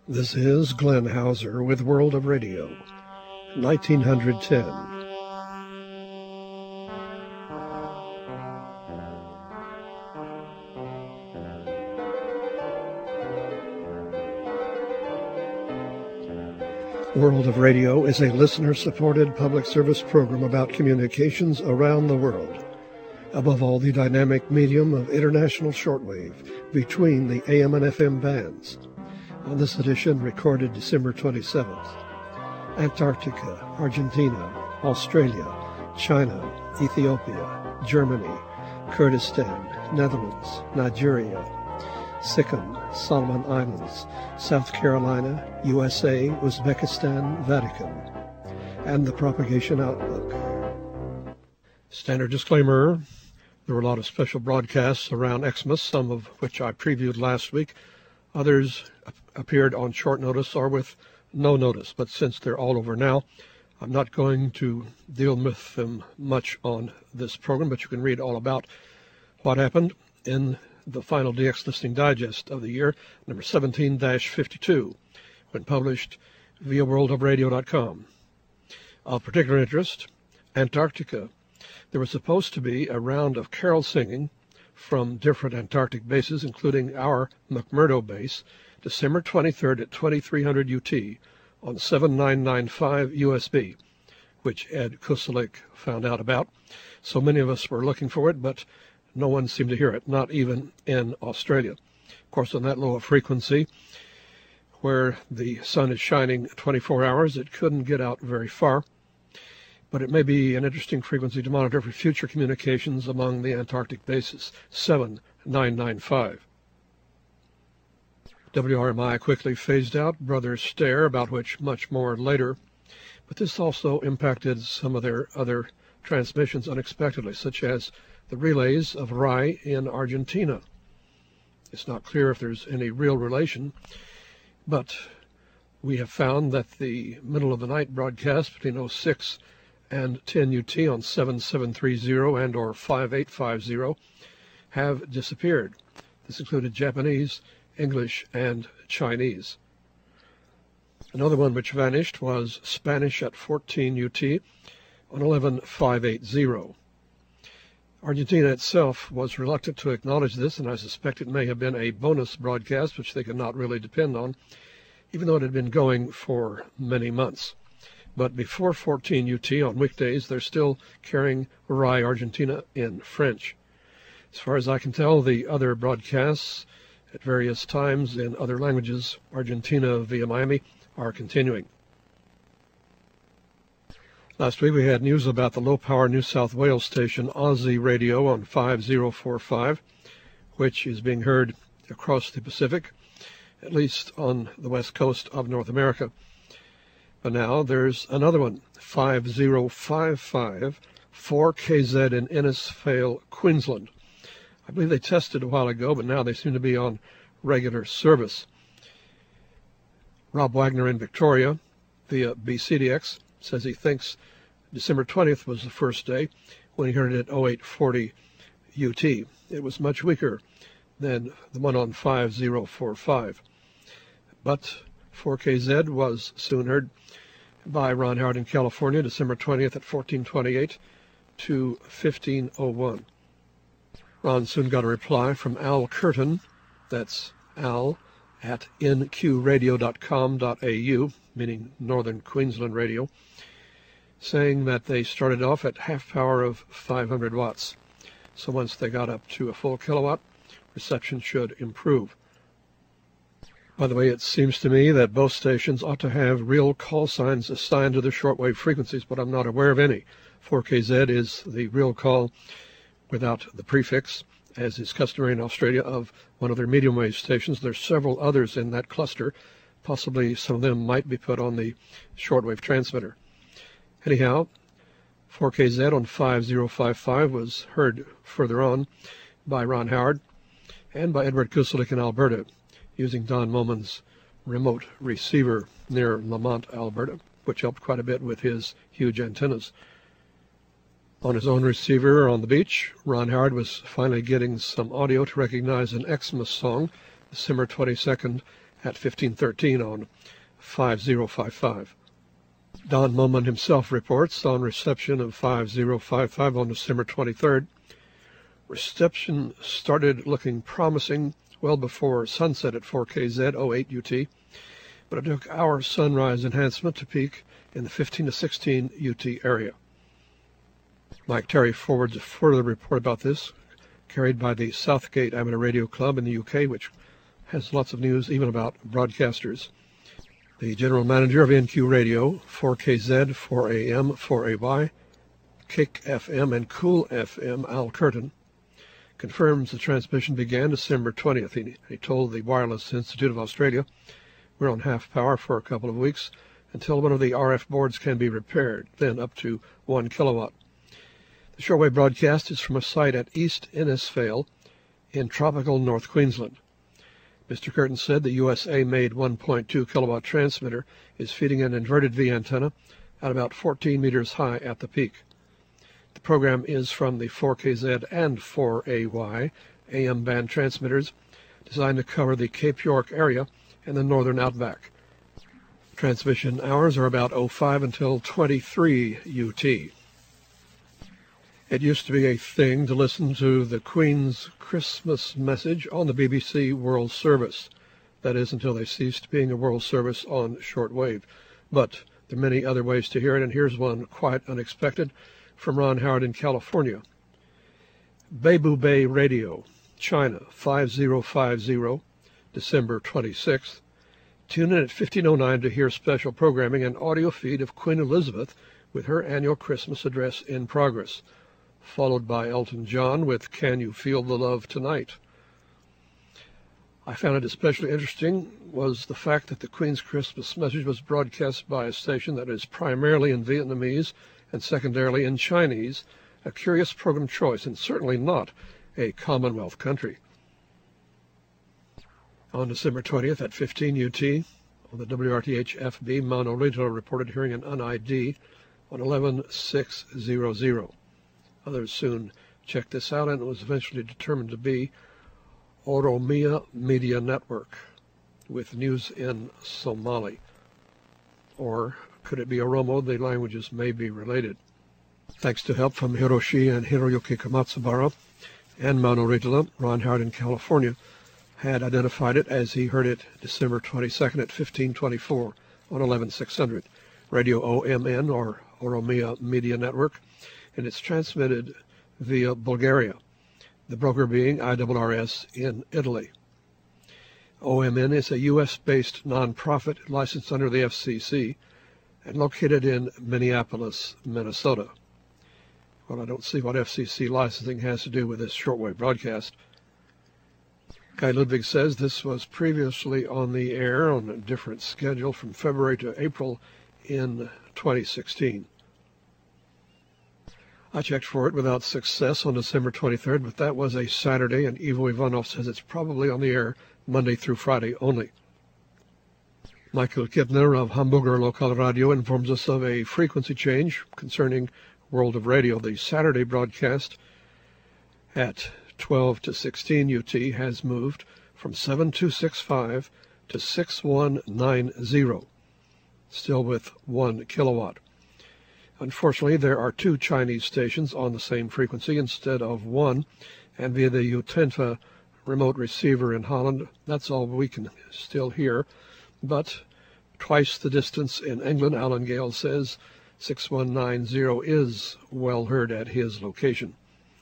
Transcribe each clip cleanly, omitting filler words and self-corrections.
This is Glenn Hauser with World of Radio, 1910. World of Radio is a listener-supported public service program about communications around the world. Above all, the dynamic medium of international shortwave between the AM and FM bands. On this edition, recorded December 27th, Antarctica, Argentina, Australia, China, Ethiopia, Germany, Kurdistan, Netherlands, Nigeria, Sikkim, Solomon Islands, South Carolina, USA, Uzbekistan, Vatican, and the propagation outlook. Standard disclaimer, there were a lot of special broadcasts around Xmas, some of which I previewed last week. Others appeared on short notice or with no notice, but since they're all over now, I'm not going to deal with them much on this program, but you can read all about what happened in the final DX Listening Digest of the year, number 17-52, when published via worldofradio.com. Of particular interest, Antarctica. There was supposed to be a round of carol singing from different Antarctic bases, including our McMurdo base, December 23rd at 2300 UT on 7995 USB, which Ed Kuselik found out about. So many of us were looking for it, but no one seemed to hear it, not even in Australia. Of course, on that low of frequency, where the sun is shining 24 hours, it couldn't get out very far. But it may be an interesting frequency to monitor for future communications among the Antarctic bases, 7995. WRMI quickly phased out Brother Stare, about which much more later, but this also impacted some of their other transmissions unexpectedly, such as the relays of RAI in Argentina. It's not clear if there's any real relation, but we have found that the middle-of-the-night broadcast between 06 and 10 UT on 7730 and or 5850 have disappeared. This included Japanese, English, and Chinese. Another one which vanished was Spanish at 14 UT on 11580. Argentina itself was reluctant to acknowledge this, and I suspect it may have been a bonus broadcast which they could not really depend on, even though it had been going for many months. But before 14 UT on weekdays, they're still carrying RAI Argentina in French. As far as I can tell, the other broadcasts at various times in other languages, Argentina via Miami, are continuing. Last week we had news about the low-power New South Wales station Aussie Radio on 5045, which is being heard across the Pacific, at least on the west coast of North America. But now there's another one, 5055, 4KZ in Innisfail, Queensland. I believe they tested a while ago, but now they seem to be on regular service. Rob Wagner in Victoria, via BCDX, says he thinks December 20th was the first day when he heard it at 0840 UT. It was much weaker than the one on 5045. But 4KZ was soon heard by Ron Howard in California, December 20th at 1428 to 1501. Ron soon got a reply from Al Curtin, that's Al at nqradio.com.au, meaning Northern Queensland Radio, saying that they started off at half power of 500 watts. So once they got up to a full kilowatt, reception should improve. By the way, it seems to me that both stations ought to have real call signs assigned to their shortwave frequencies, but I'm not aware of any. 4KZ is the real call without the prefix, as is customary in Australia, of one of their medium wave stations. There's several others in that cluster. Possibly some of them might be put on the shortwave transmitter. Anyhow, 4KZ on 5055 was heard further on by Ron Howard and by Edward Kuselik in Alberta, using Don Moman's remote receiver near Lamont, Alberta, which helped quite a bit with his huge antennas. On his own receiver on the beach, Ron Howard was finally getting some audio to recognize an Xmas song, December 22nd at 1513 on 5055. Don Moman himself reports on reception of 5055 on December 23rd. Reception started looking promising well before sunset at 4KZ 08 UT, but it took our sunrise enhancement to peak in the 15 to 16 UT area. Mike Terry forwards a further report about this, carried by the Southgate Amateur Radio Club in the UK, which has lots of news even about broadcasters. The general manager of NQ Radio, 4KZ, 4AM, 4AY, Kick FM, and Cool FM, Al Curtin, confirms the transmission began December 20th. He told the Wireless Institute of Australia, "We're on half power for a couple of weeks until one of the RF boards can be repaired, then up to 1 kilowatt. The shortwave broadcast is from a site at East Innisfail in tropical North Queensland. Mr. Curtin said the USA-made 1.2 kilowatt transmitter is feeding an inverted V antenna at about 14 meters high at the peak. The program is from the 4KZ and 4AY AM band transmitters designed to cover the Cape York area and the northern outback. Transmission hours are about 05 until 23 UT. It used to be a thing to listen to the Queen's Christmas message on the BBC World Service. That is, until they ceased being a World Service on shortwave. But there are many other ways to hear it, and here's one quite unexpected from Ron Howard in California. Beibu Bay Radio, China, 5050, December 26th. Tune in at 1509 to hear special programming and audio feed of Queen Elizabeth with her annual Christmas address in progress, followed by Elton John with Can You Feel the Love Tonight. I found it especially interesting was the fact that the Queen's Christmas message was broadcast by a station that is primarily in Vietnamese and secondarily in Chinese, a curious program choice and certainly not a Commonwealth country. On December 20th at 15 UT, on the WRTH FB, Mauna Rito reported hearing an un-ID on 11600. Others soon checked this out, and it was eventually determined to be Oromia Media Network, with news in Somali. Or could it be Oromo? The languages may be related. Thanks to help from Hiroshi and Hiroyuki Komatsubara and Mauna Rito, Ron Howard in California had identified it as he heard it December 22nd at 1524 on 11600, Radio OMN, or Oromia Media Network, and it's transmitted via Bulgaria, the broker being IRRS in Italy. OMN is a U.S.-based nonprofit licensed under the FCC and located in Minneapolis, Minnesota. Well, I don't see what FCC licensing has to do with this shortwave broadcast. Guy Ludwig says this was previously on the air on a different schedule from February to April in 2016. I checked for it without success on December 23rd, but that was a Saturday, and Ivo Ivanov says it's probably on the air Monday through Friday only. Michael Kipner of Hamburger Lokal Radio informs us of a frequency change concerning World of Radio. The Saturday broadcast at 12 to 16 UT has moved from 7265 to 6190, still with 1 kilowatt. Unfortunately, there are 2 Chinese stations on the same frequency instead of 1, and via the Utenta remote receiver in Holland, that's all we can still hear. But twice the distance in England, Alan Gale says 6190 is well heard at his location.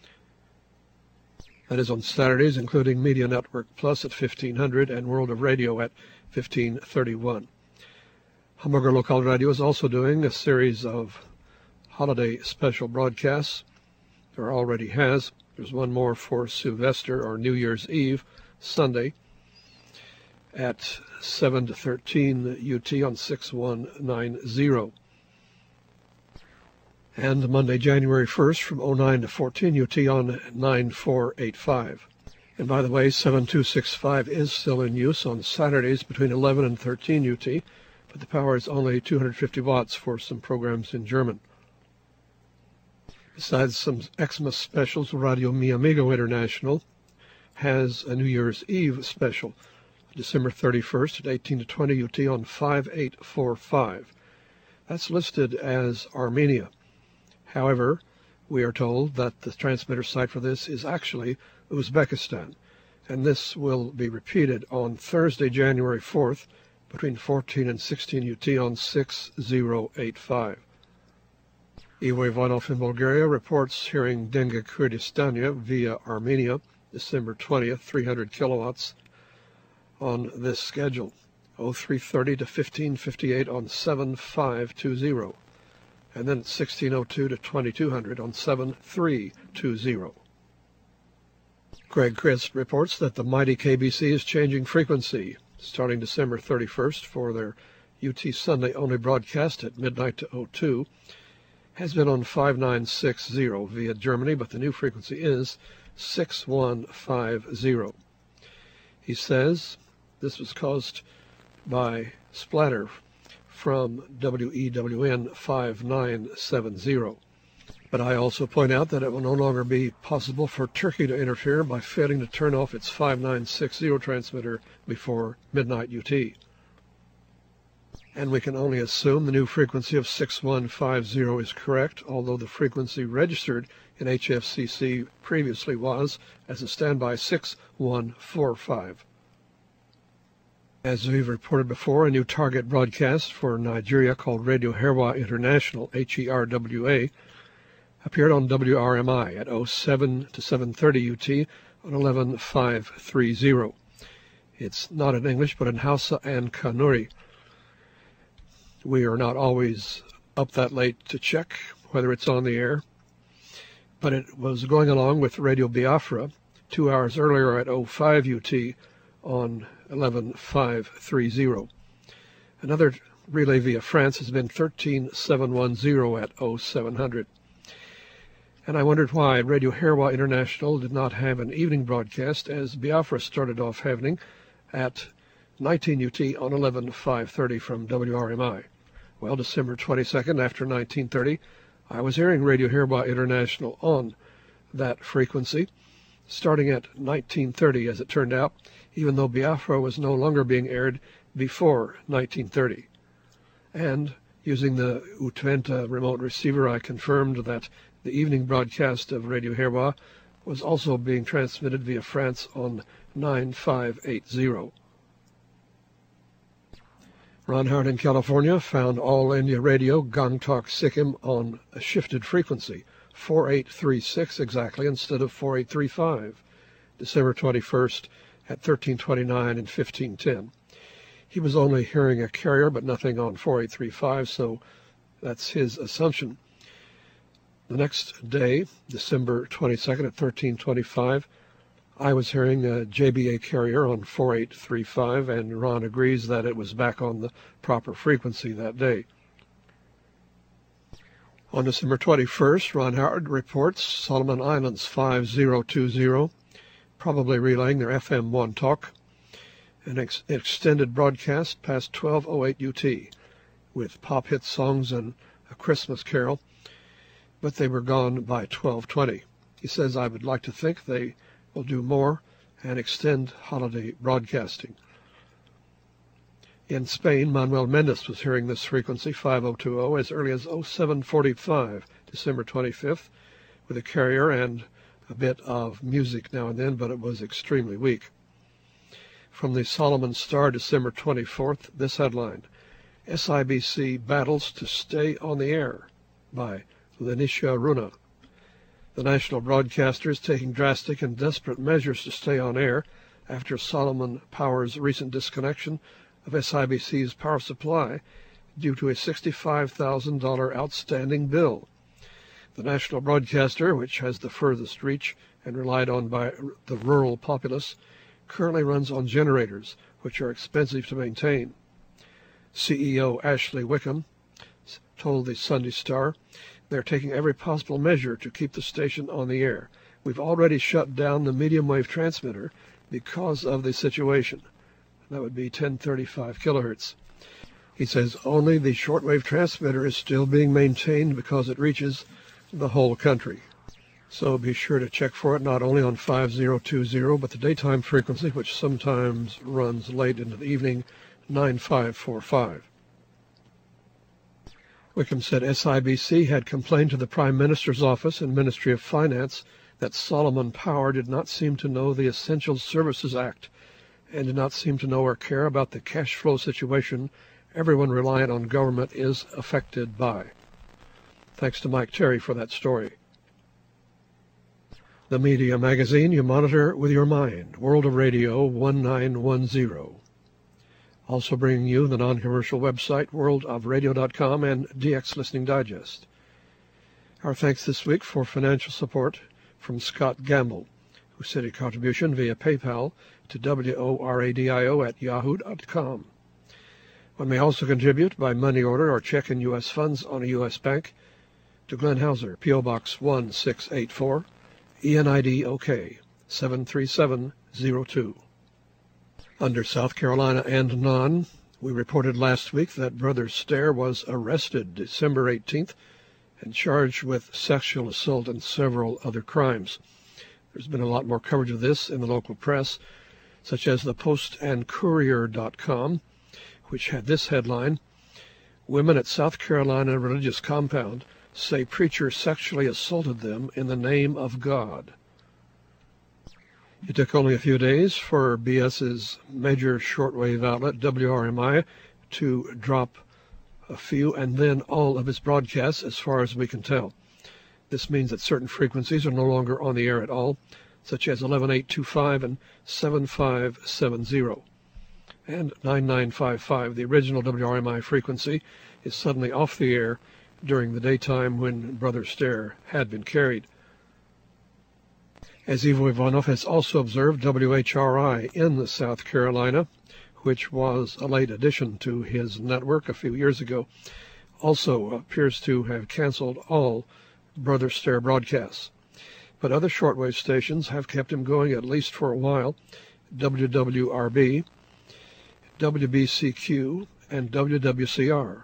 That is on Saturdays, including Media Network Plus at 1500 and World of Radio at 1531. Hamburger Lokal Radio is also doing a series of holiday special broadcasts. There already has. There's one more for Sylvester or New Year's Eve, Sunday, at 7 to 13 UT on 6190. And Monday, January 1st from 09 to 14 UT on 9485. And by the way, 7265 is still in use on Saturdays between 11 and 13 UT, but the power is only 250 watts for some programs in German. Besides some Xmas specials, Radio Mi Amigo International has a New Year's Eve special December 31st at 18 to 20 UT on 5845. That's listed as Armenia. However, we are told that the transmitter site for this is actually Uzbekistan, and this will be repeated on Thursday, January 4th, between 14 and 16 UT on 6085. Ivo Ivanov in Bulgaria reports hearing Denga Kurdistania via Armenia, December 20th, 300 kilowatts on this schedule, 0330 to 1558 on 7520, and then at 1602 to 2200 on 7320. Greg Crisp reports that the mighty KBC is changing frequency starting December 31st for their UT Sunday only broadcast at midnight to 02. Has been on 5960 via Germany, but the new frequency is 6150. He says this was caused by splatter from WEWN 5970. But I also point out that it will no longer be possible for Turkey to interfere by failing to turn off its 5960 transmitter before midnight UT. And we can only assume the new frequency of 6150 is correct, although the frequency registered in HFCC previously was as a standby 6145. As we've reported before, a new target broadcast for Nigeria called Radio Herwa International, HERWA, appeared on WRMI at 07 to 7:30 UT on 11530. It's not in English, but in Hausa and Kanuri. We are not always up that late to check whether it's on the air, but it was going along with Radio Biafra 2 hours earlier at 05 UT on 11530. Another relay via France has been 13710 at 0700. And I wondered why Radio Herwa International did not have an evening broadcast, as Biafra started off having at 19 UT on 11530 from WRMI. Well, December 22nd, after 1930, I was hearing Radio Herwa International on that frequency, starting at 1930, as it turned out, even though Biafra was no longer being aired before 1930. And using the Utwenta remote receiver, I confirmed that the evening broadcast of Radio Herwa was also being transmitted via France on 9580. Ron Howard in California found All India Radio Gangtok Sikkim on a shifted frequency, 4836 exactly instead of 4835, December 21st at 1329 and 1510. He was only hearing a carrier but nothing on 4835, so that's his assumption. The next day, December 22nd at 1325, I was hearing a JBA carrier on 4835, and Ron agrees that it was back on the proper frequency that day. On December 21st, Ron Howard reports Solomon Islands 5020, probably relaying their FM 1 talk, an extended broadcast past 1208 UT with pop hit songs and a Christmas carol, but they were gone by 1220. He says, I would like to think they will do more and extend holiday broadcasting. In Spain, Manuel Mendes was hearing this frequency, 5020, as early as 0745, December 25th, with a carrier and a bit of music now and then, but it was extremely weak. From the Solomon Star, December 24th, this headline, SIBC battles to stay on the air, by Lenisha Runa. The national broadcaster is taking drastic and desperate measures to stay on air after Solomon Power's recent disconnection of SIBC's power supply due to a $65,000 outstanding bill. The national broadcaster, which has the furthest reach and relied on by the rural populace, currently runs on generators, which are expensive to maintain. CEO Ashley Wickham told the Sunday Star, they're taking every possible measure to keep the station on the air. We've already shut down the medium wave transmitter because of the situation. That would be 1035 kilohertz. He says only the shortwave transmitter is still being maintained because it reaches the whole country. So be sure to check for it not only on 5020, but the daytime frequency, which sometimes runs late into the evening, 9545. Wickham said SIBC had complained to the Prime Minister's office and Ministry of Finance that Solomon Power did not seem to know the Essential Services Act and did not seem to know or care about the cash flow situation everyone reliant on government is affected by. Thanks to Mike Terry for that story. The media magazine you monitor with your mind, World of Radio 1910. Also bringing you the non-commercial website, worldofradio.com and DX Listening Digest. Our thanks this week for financial support from Scott Gamble, who sent a contribution via PayPal to WORADIO@yahoo.com. One may also contribute by money order or check in U.S. funds on a U.S. bank to Glenn Hauser, P.O. Box 1684, ENID OK 73702. Under South Carolina and non, we reported last week that Brother Stair was arrested December 18th and charged with sexual assault and several other crimes. There's been a lot more coverage of this in the local press, such as the postandcourier.com, which had this headline: Women at South Carolina religious compound say preacher sexually assaulted them in the name of God. It took only a few days for BS's major shortwave outlet, WRMI, to drop a few and then all of its broadcasts, as far as we can tell. This means that certain frequencies are no longer on the air at all, such as 11825 and 7570. And 9955, the original WRMI frequency, is suddenly off the air during the daytime when Brother Stair had been carried. As Ivo Ivanov has also observed, WHRI in South Carolina, which was a late addition to his network a few years ago, also appears to have canceled all Brother Stair broadcasts. But other shortwave stations have kept him going at least for a while: WWRB, WBCQ, and WWCR.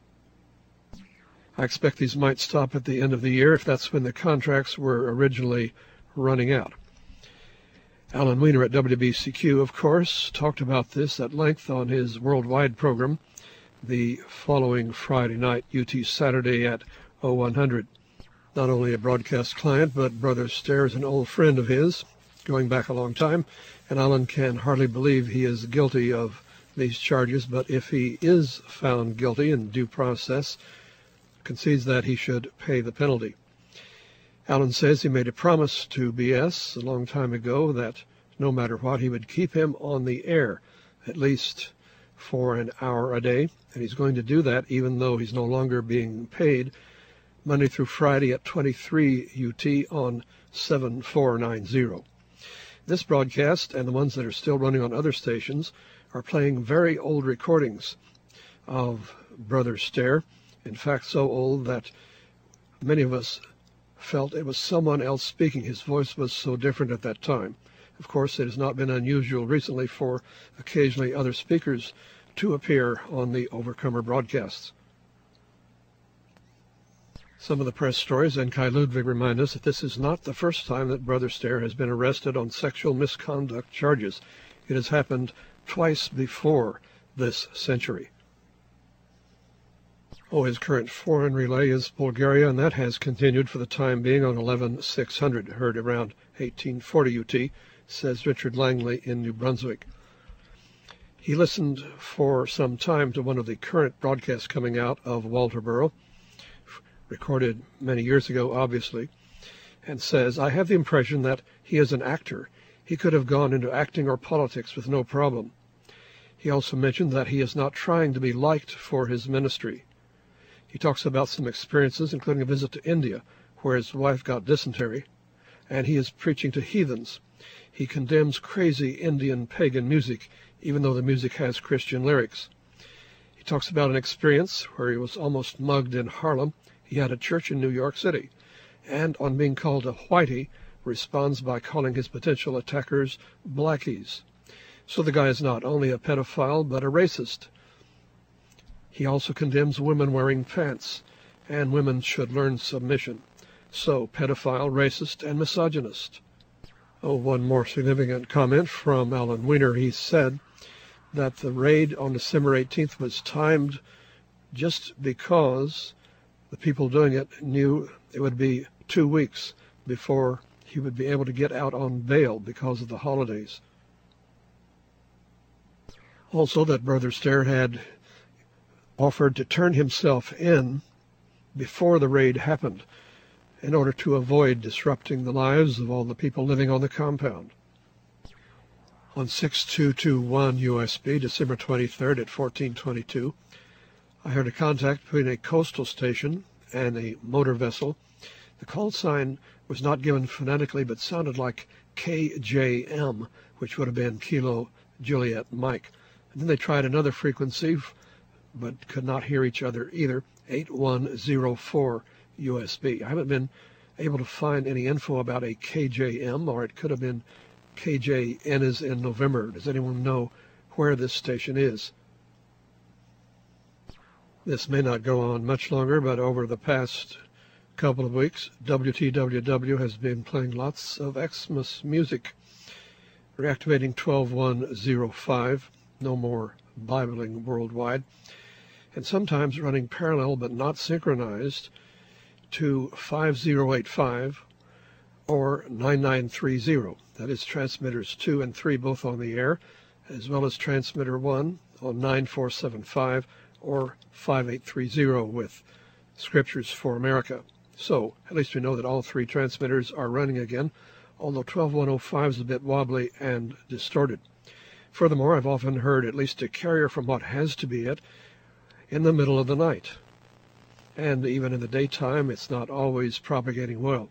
I expect these might stop at the end of the year, if that's when the contracts were originally running out. Alan Weiner at WBCQ, of course, talked about this at length on his worldwide program the following Friday night, UT Saturday at 0100. Not only a broadcast client, but Brother Stair is an old friend of his, going back a long time, and Alan can hardly believe he is guilty of these charges, but if he is found guilty in due process, concedes that he should pay the penalty. Alan says he made a promise to BS a long time ago that no matter what, he would keep him on the air, at least for an hour a day, and he's going to do that even though he's no longer being paid, Monday through Friday at 23 UT on 7490. This broadcast and the ones that are still running on other stations are playing very old recordings of Brother Stair, in fact so old that many of us felt it was someone else speaking. His voice was so different at that time. Of course, it has not been unusual recently for occasionally other speakers to appear on the Overcomer broadcasts. Some of the press stories and Kai Ludwig remind us that this is not the first time that Brother Stair has been arrested on sexual misconduct charges. It has happened twice before this century. His current foreign relay is Bulgaria, and that has continued for the time being on 11600, heard around 1840 UT, says Richard Langley in New Brunswick. He listened for some time to one of the current broadcasts coming out of Walterboro, recorded many years ago, obviously, and says, I have the impression that he is an actor. He could have gone into acting or politics with no problem. He also mentioned that he is not trying to be liked for his ministry. He talks about some experiences, including a visit to India, where his wife got dysentery, and he is preaching to heathens. He condemns crazy Indian pagan music, even though the music has Christian lyrics. He talks about an experience where he was almost mugged in Harlem. He had a church in New York City, and on being called a whitey, responds by calling his potential attackers blackies. So the guy is not only a pedophile, but a racist. He also condemns women wearing pants, and women should learn submission. So, pedophile, racist, and misogynist. Oh, one more significant comment from Alan Weiner. He said that the raid on December 18th was timed just because the people doing it knew it would be 2 weeks before he would be able to get out on bail because of the holidays. Also, that Brother Stair had offered to turn himself in before the raid happened in order to avoid disrupting the lives of all the people living on the compound. On 6221 USB, December 23rd at 1422, I heard a contact between a coastal station and a motor vessel. The call sign was not given phonetically, but sounded like KJM, which would have been Kilo Juliet Mike. And then they tried another frequency, but could not hear each other either, 8104 USB. I haven't been able to find any info about a KJM, or it could have been KJN as in November. Does anyone know where this station is? This may not go on much longer, but over the past couple of weeks, WTWW has been playing lots of Xmas music, reactivating 12105, no more Bibling worldwide, and sometimes running parallel but not synchronized to 5085 or 9930. That is transmitters 2 and 3 both on the air, as well as transmitter 1 on 9475 or 5830 with Scriptures for America. So, at least we know that all three transmitters are running again, although 12105 is a bit wobbly and distorted. Furthermore, I've often heard at least a carrier from what has to be it in the middle of the night. And even in the daytime, it's not always propagating well.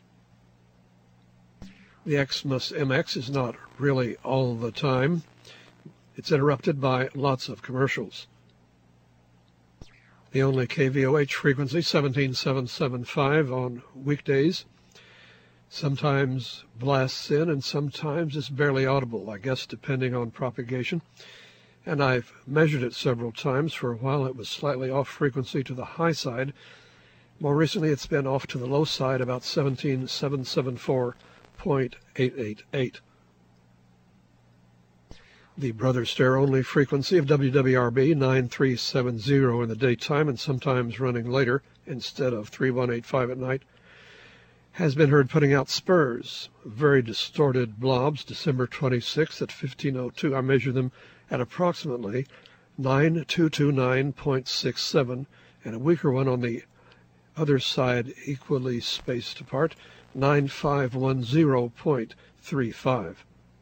The Xmas MX is not really all the time. It's interrupted by lots of commercials. The only KVOH frequency, 17775 on weekdays, sometimes blasts in and sometimes is barely audible, I guess depending on propagation. And I've measured it several times. For a while it was slightly off frequency to the high side. More recently it's been off to the low side, about 17774.888. The Brother Stair only frequency of WWRB 9370 in the daytime and sometimes running later instead of 3185 at night has been heard putting out spurs, very distorted blobs. December 26th at 1502, I measured them at approximately 9229.67, and a weaker one on the other side, equally spaced apart, 9510.35.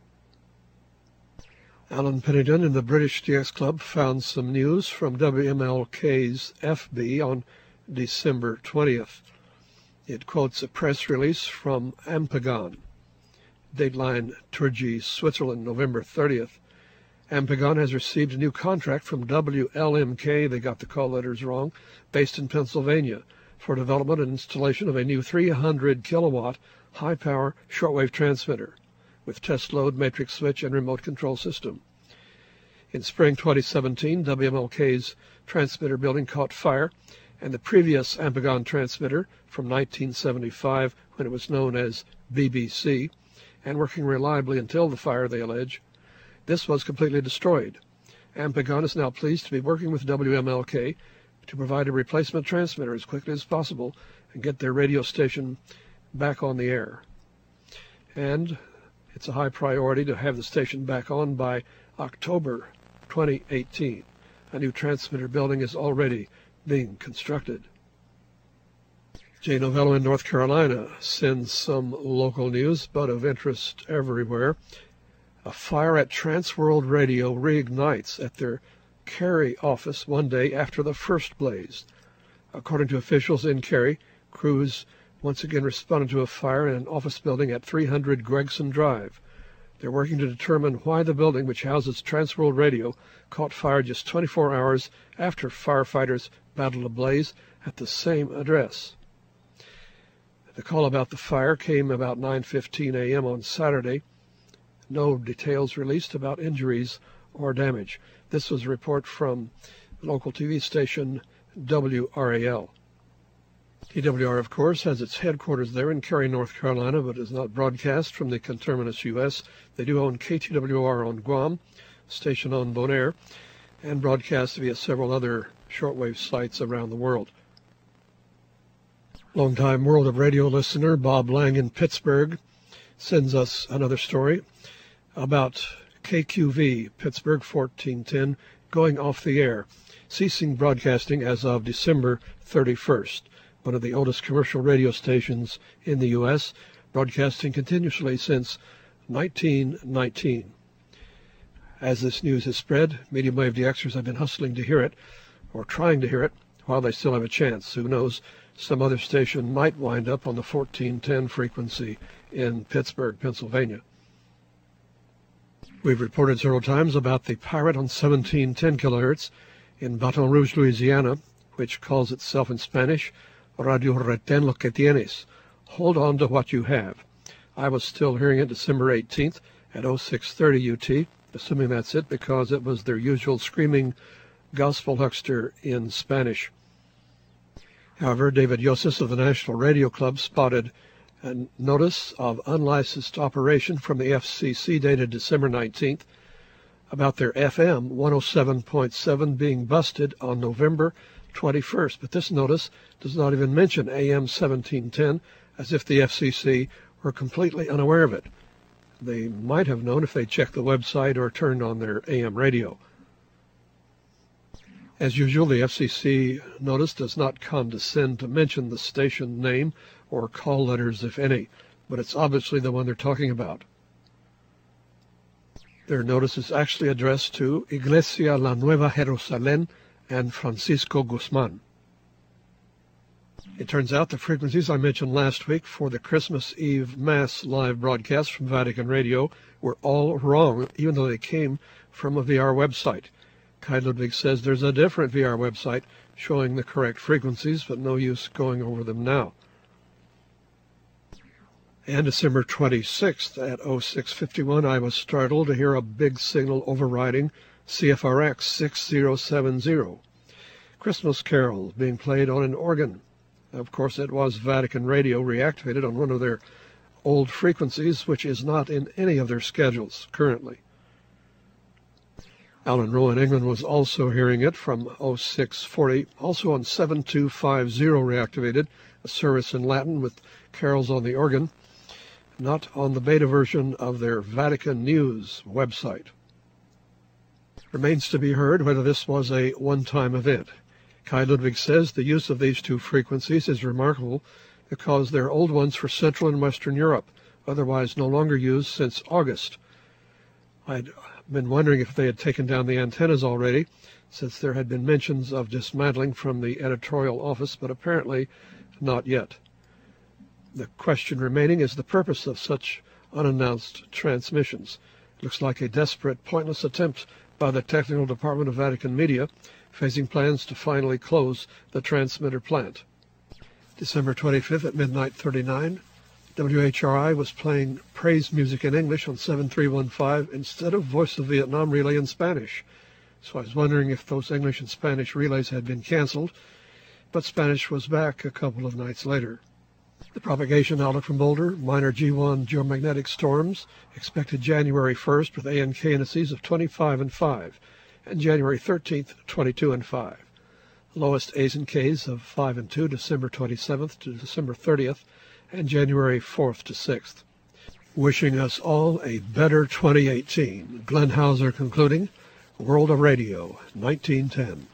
Alan Pennington in the British DX Club found some news from WMLK's FB on December 20th. It quotes a press release from Ampegon. Dateline Turgey, Switzerland, November 30th. Ampegon has received a new contract from WLMK, they got the call letters wrong, based in Pennsylvania, for development and installation of a new 300 kilowatt high-power shortwave transmitter with test load, matrix switch, and remote control system. In spring 2017, WMLK's transmitter building caught fire, and the previous Ampegon transmitter from 1975, when it was known as BBC, and working reliably until the fire, they allege, this was completely destroyed. Ampegon is now pleased to be working with WMLK to provide a replacement transmitter as quickly as possible and get their radio station back on the air. And it's a high priority to have the station back on by October 2018. A new transmitter building is already being constructed. Jay Novello in North Carolina sends some local news, but of interest everywhere. A fire at Transworld Radio reignites at their Cary office one day after the first blaze. According to officials in Cary, crews once again responded to a fire in an office building at 300 Gregson Drive. They're working to determine why the building, which houses Transworld Radio, caught fire just 24 hours after firefighters battled a blaze at the same address. The call about the fire came about 9:15 a.m. on Saturday. No details released about injuries or damage. This was a report from local TV station WRAL. TWR, of course, has its headquarters there in Cary, North Carolina, but is not broadcast from the conterminous U.S. They do own KTWR on Guam, station on Bonaire, and broadcast via several other shortwave sites around the world. Longtime World of Radio listener Bob Lang in Pittsburgh sends us another story about KQV, Pittsburgh 1410, going off the air, ceasing broadcasting as of December 31st. One of the oldest commercial radio stations in the U.S., broadcasting continuously since 1919. As this news has spread, medium wave DXers have been hustling to hear it, or trying to hear it, while they still have a chance. Who knows, some other station might wind up on the 1410 frequency in Pittsburgh, Pennsylvania. We've reported several times about the pirate on 1710 kilohertz in Baton Rouge, Louisiana, which calls itself in Spanish, Radio Retén lo que tienes. Hold on to what you have. I was still hearing it December 18th at 0630 UT, assuming that's it because it was their usual screaming gospel huckster in Spanish. However, David Yosis of the National Radio Club spotted a notice of unlicensed operation from the FCC dated December 19th about their FM 107.7 being busted on November 21st. But this notice does not even mention AM 1710, as if the FCC were completely unaware of it. They might have known if they checked the website or turned on their AM radio. As usual, the FCC notice does not condescend to mention the station name or call letters, if any, but it's obviously the one they're talking about. Their notice is actually addressed to Iglesia La Nueva Jerusalén and Francisco Guzman. It turns out the frequencies I mentioned last week for the Christmas Eve Mass live broadcast from Vatican Radio were all wrong, even though they came from a VR website. Kai Ludwig says there's a different VR website showing the correct frequencies, but no use going over them now. And December 26th at 0651, I was startled to hear a big signal overriding CFRX 6070. Christmas carols being played on an organ. Of course, it was Vatican Radio reactivated on one of their old frequencies, which is not in any of their schedules currently. Alan Rowe in England was also hearing it from 0640, also on 7250 reactivated, a service in Latin with carols on the organ, not on the beta version of their Vatican News website. Remains to be heard whether this was a one-time event. Kai Ludwig says the use of these two frequencies is remarkable because they're old ones for Central and Western Europe, otherwise no longer used since August. I'd been wondering if they had taken down the antennas already, since there had been mentions of dismantling from the editorial office, but apparently not yet. The question remaining is the purpose of such unannounced transmissions. It looks like a desperate, pointless attempt by the technical department of Vatican Media, facing plans to finally close the transmitter plant. December 25th at midnight 39, WHRI was playing praise music in English on 7315 instead of Voice of Vietnam relay in Spanish. So I was wondering if those English and Spanish relays had been canceled, but Spanish was back a couple of nights later. The propagation outlook from Boulder, minor G1 geomagnetic storms, expected January 1st with ANK indices of 25 and 5, and January 13th, 22 and 5. Lowest A's and K's of 5 and 2, December 27th to December 30th, and January 4th to 6th. Wishing us all a better 2018. Glenn Hauser concluding, World of Radio, 1910.